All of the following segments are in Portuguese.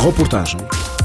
Reportagem.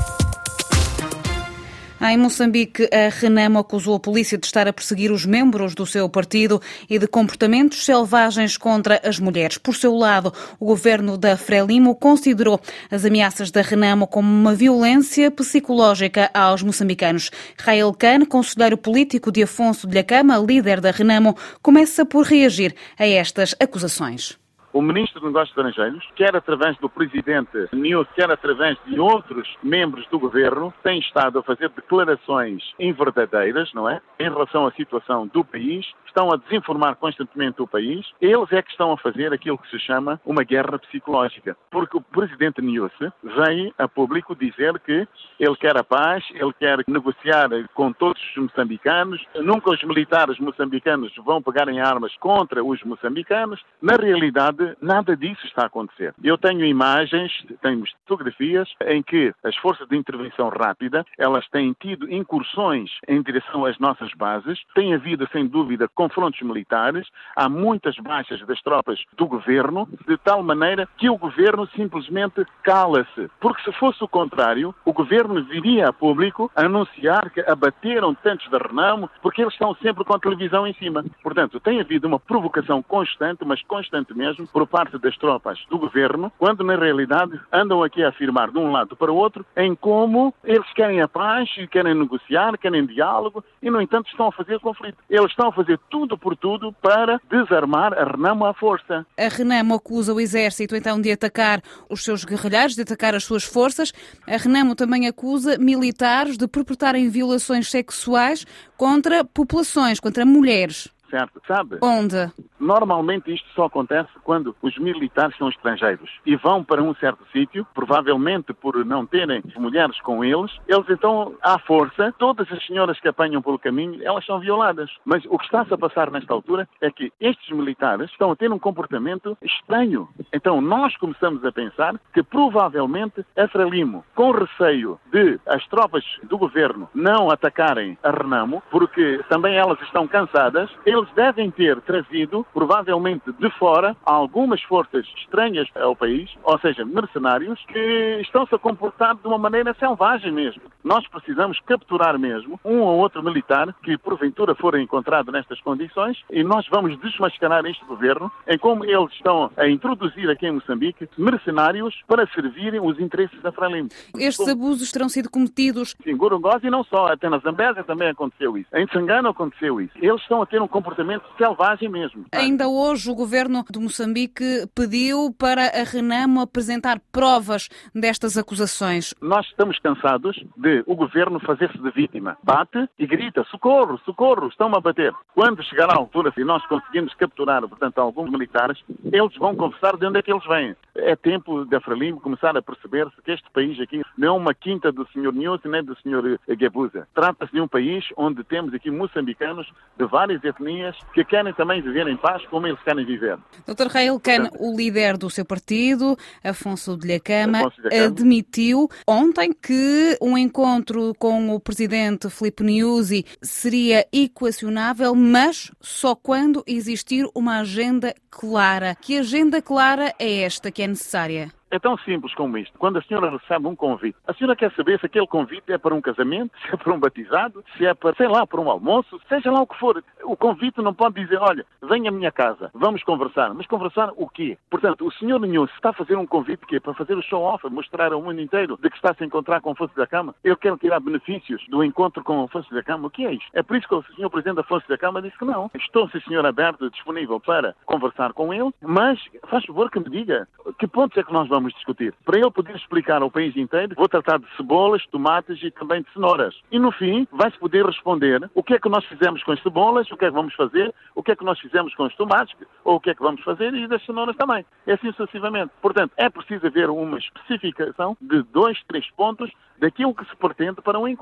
Em Moçambique, a Renamo acusou a polícia de estar a perseguir os membros do seu partido e de comportamentos selvagens contra as mulheres. Por seu lado, o governo da Frelimo considerou as ameaças da Renamo como uma violência psicológica aos moçambicanos. Rael Khan, conselheiro político de Afonso Dhlakama, líder da Renamo, começa por reagir a estas acusações. O Ministro de Negócios Estrangeiros, quer através do Presidente News, quer através de outros membros do Governo, tem estado a fazer declarações inverdadeiras, não é? Em relação à situação do país, estão a desinformar constantemente o país. Eles é que estão a fazer aquilo que se chama uma guerra psicológica. Porque o Presidente News veio a público dizer que ele quer a paz, ele quer negociar com todos os moçambicanos, nunca os militares moçambicanos vão pegar em armas contra os moçambicanos. Na realidade, nada disso está a acontecer. Eu tenho imagens, tenho fotografias em que as forças de intervenção rápida, elas têm tido incursões em direção às nossas bases, tem havido, sem dúvida, confrontos militares, há muitas baixas das tropas do governo, de tal maneira que o governo simplesmente cala-se. Porque se fosse o contrário, o governo viria a público anunciar que abateram tantos da Renamo, porque eles estão sempre com a televisão em cima. Portanto, tem havido uma provocação constante, mas constante mesmo, por parte das tropas do governo, quando na realidade andam aqui a afirmar de um lado para o outro em como eles querem a paz, querem negociar, querem diálogo e, no entanto, estão a fazer conflito. Eles estão a fazer tudo por tudo para desarmar a Renamo à força. A Renamo acusa o exército então de atacar os seus guerrilheiros, de atacar as suas forças. A Renamo também acusa militares de perpetrarem violações sexuais contra populações, contra mulheres. Certo, sabe? Onde? Normalmente isto só acontece quando os militares são estrangeiros e vão para um certo sítio, provavelmente por não terem mulheres com eles então, à força, todas as senhoras que apanham pelo caminho, elas são violadas. Mas o que está-se a passar nesta altura é que estes militares estão a ter um comportamento estranho. Então nós começamos a pensar que provavelmente a Frelimo, com receio de as tropas do governo não atacarem a Renamo, porque também elas estão cansadas, eles devem ter trazido, provavelmente de fora, algumas forças estranhas ao país, ou seja, mercenários, que estão-se a comportar de uma maneira selvagem mesmo. Nós precisamos capturar mesmo um ou outro militar que, porventura, for encontrado nestas condições e nós vamos desmascarar este governo em como eles estão a introduzir aqui em Moçambique mercenários para servirem os interesses da Frelimo. Estes abusos terão sido cometidos em Gorongosa e não só, até na Zambésia também aconteceu isso. Em Tsangano aconteceu isso. Eles estão a ter um comportamento selvagem mesmo. Ainda hoje o governo de Moçambique pediu para a Renamo apresentar provas destas acusações. Nós estamos cansados de o governo fazer-se de vítima. Bate e grita, socorro, socorro, estão-me a bater. Quando chegar à altura, se nós conseguimos capturar, portanto, alguns militares, eles vão confessar de onde é que eles vêm. É tempo da Frelimo começar a perceber-se que este país aqui não é uma quinta do Sr. News nem do Sr. Gebuza. Trata-se de um país onde temos aqui moçambicanos de várias etnias que querem também viver em paz como eles querem viver. Dr. Rael Khan, o líder do seu partido, Afonso Dhlakama, admitiu ontem que um encontro com o presidente Filipe Nyusi seria equacionável, mas só quando existir uma agenda clara. Que agenda clara é esta que é necessária? É tão simples como isto. Quando a senhora recebe um convite, a senhora quer saber se aquele convite é para um casamento, se é para um batizado, se é para, sei lá, para um almoço, seja lá o que for. O convite não pode dizer, olha, venha à minha casa, vamos conversar. Mas conversar o quê? Portanto, o senhor News está a fazer um convite que é para fazer o show-off, mostrar ao mundo inteiro de que está a se encontrar com o Afonso Dhlakama. Ele quer tirar benefícios do encontro com o Afonso Dhlakama. O que é isto? É por isso que o senhor presidente Afonso Dhlakama disse que não. Estou, sim, senhor, aberto, disponível para conversar com ele, mas faz favor que me diga que pontos é que nós vamos discutir. Para ele poder explicar ao país inteiro, vou tratar de cebolas, tomates e também de cenouras. E no fim, vai-se poder responder o que é que nós fizemos com as cebolas, o que é que vamos fazer, o que é que nós fizemos com os tomates, ou o que é que vamos fazer e das cenouras também. É assim sucessivamente. Portanto, é preciso haver uma especificação de 2, 3 pontos daquilo que se pretende para um encontro.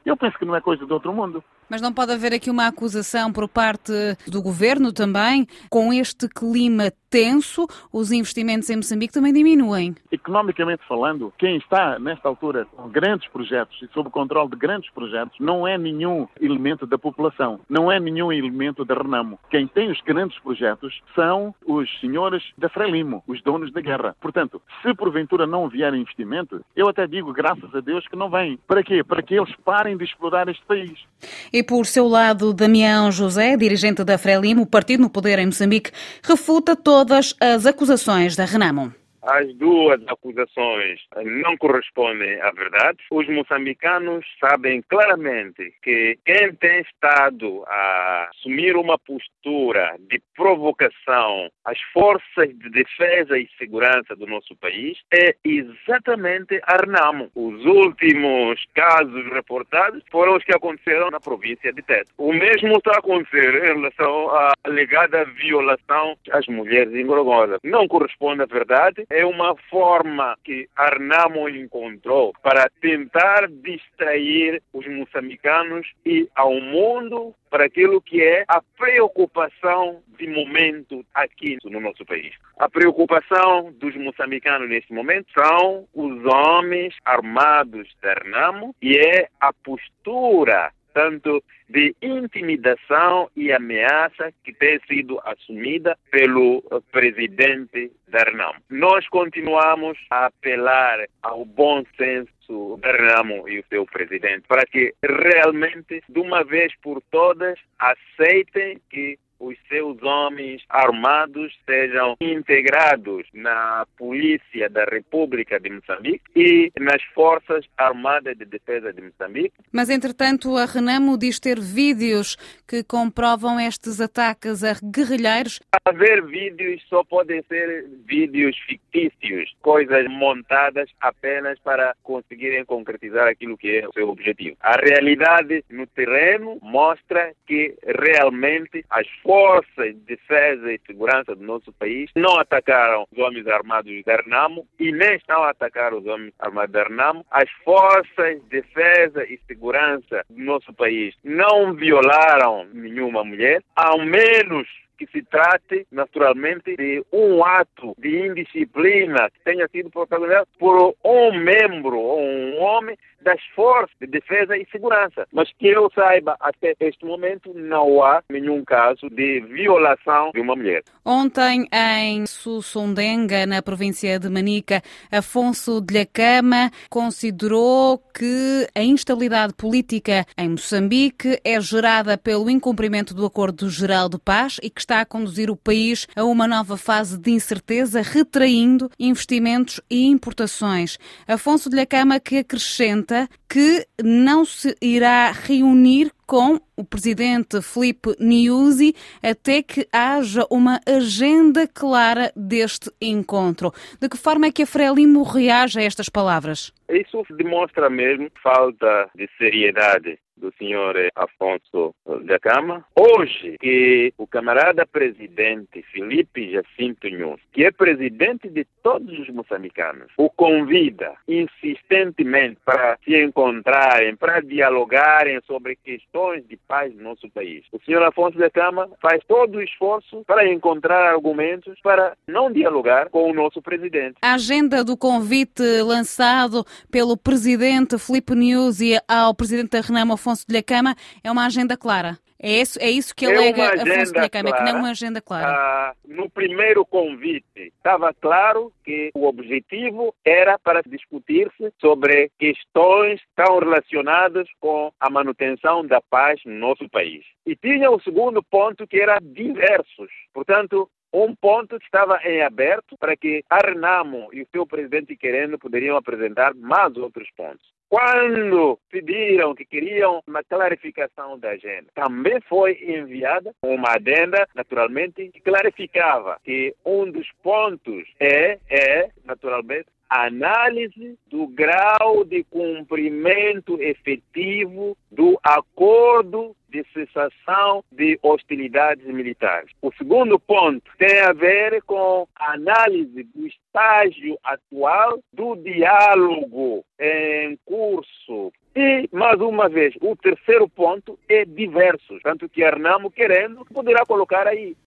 Eu penso que não é coisa de outro mundo. Mas não pode haver aqui uma acusação por parte do governo também? Com este clima tenso, os investimentos em Moçambique também diminuem. Economicamente falando, quem está nesta altura com grandes projetos e sob o controle de grandes projetos não é nenhum elemento da população, não é nenhum elemento da Renamo. Quem tem os grandes projetos são os senhores da Frelimo, os donos da guerra. Portanto, se porventura não vier investimento, eu até digo graças a Deus que não vem. Para quê? Para que eles parem de explorar este país. E por seu lado, Damião José, dirigente da Frelimo, o partido no poder em Moçambique, refuta todas as acusações da Renamo. As duas acusações não correspondem à verdade. Os moçambicanos sabem claramente que quem tem estado a assumir uma postura de provocação às forças de defesa e segurança do nosso país é exatamente a Renamo. Os últimos casos reportados foram os que aconteceram na província de Tete. O mesmo está a acontecer em relação à alegada violação às mulheres em Gorgonzola. Não corresponde à verdade. É uma forma que a Renamo encontrou para tentar distrair os moçambicanos e ao mundo para aquilo que é a preocupação de momento aqui no nosso país. A preocupação dos moçambicanos neste momento são os homens armados da Renamo e é a postura tanto de intimidação e ameaça que tem sido assumida pelo presidente da Renamo. Nós continuamos a apelar ao bom senso da Renamo e o seu presidente para que realmente, de uma vez por todas, aceitem que os seus homens armados sejam integrados na Polícia da República de Moçambique e nas Forças Armadas de Defesa de Moçambique. Mas, entretanto, a Renamo diz ter vídeos que comprovam estes ataques a guerrilheiros. Haver vídeos só podem ser vídeos fictícios, coisas montadas apenas para conseguirem concretizar aquilo que é o seu objetivo. A realidade no terreno mostra que realmente as forças de defesa e segurança do nosso país não atacaram os homens armados da Renamo e nem estão a atacar os homens armados da Renamo. As forças de defesa e segurança do nosso país não violaram nenhuma mulher, ao menos que se trate, naturalmente, de um ato de indisciplina que tenha sido protagonizado por um membro ou um homem das forças de defesa e segurança. Mas que eu saiba, até este momento, não há nenhum caso de violação de uma mulher. Ontem, em Sussundenga, na província de Manica, Afonso Dhlakama considerou que a instabilidade política em Moçambique é gerada pelo incumprimento do Acordo Geral de Paz e que está a conduzir o país a uma nova fase de incerteza, retraindo investimentos e importações. Afonso Dhlakama que acrescenta que não se irá reunir com o presidente Filipe Nyusi até que haja uma agenda clara deste encontro. De que forma é que a Frelimo reage a estas palavras? Isso demonstra mesmo falta de seriedade do senhor Afonso Dhlakama. Hoje, que o camarada presidente Filipe Jacinto Nyusi, que é presidente de todos os moçambicanos, o convida insistentemente para se encontrarem, para dialogarem sobre questões de paz no nosso país. O senhor Afonso Dhlakama faz todo o esforço para encontrar argumentos para não dialogar com o nosso presidente. A agenda do convite lançado pelo presidente Filipe Nyusi ao presidente da Renamo, Afonso Dhlakama, é uma agenda clara. É isso que alega Afonso Dhlakama, que não é uma agenda clara. No primeiro convite estava claro que o objetivo era para discutir-se sobre questões tão relacionadas com a manutenção da paz no nosso país. E tinha o segundo ponto que era diversos. Portanto, um ponto estava em aberto para que a Renamo e o seu presidente querendo poderiam apresentar mais outros pontos. Quando pediram que queriam uma clarificação da agenda, também foi enviada uma adenda, naturalmente, que clarificava que um dos pontos é naturalmente, a análise do grau de cumprimento efetivo do acordo de cessação de hostilidades militares. O segundo ponto tem a ver com a análise do estágio atual do diálogo em curso E, mais uma vez, o terceiro ponto é diversos. Tanto que a Renamo, querendo, poderá colocar aí.